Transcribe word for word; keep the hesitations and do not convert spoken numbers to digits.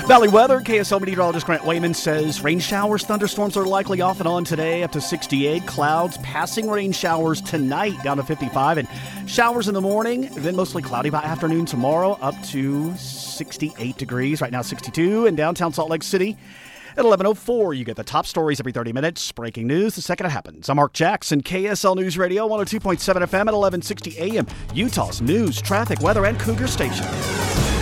Valley weather, K S L meteorologist Grant Wayman says rain showers, thunderstorms are likely off and on today, up to sixty-eight. Clouds passing rain showers tonight, down to fifty-five. And showers in the morning, then mostly cloudy by afternoon tomorrow, up to sixty-eight degrees. Right now, sixty-two in downtown Salt Lake City. At eleven oh four, you get the top stories every thirty minutes. Breaking news the second it happens. I'm Mark Jackson, K S L News Radio, one oh two point seven F M at eleven sixty A M. Utah's news, traffic, weather, and Cougar station.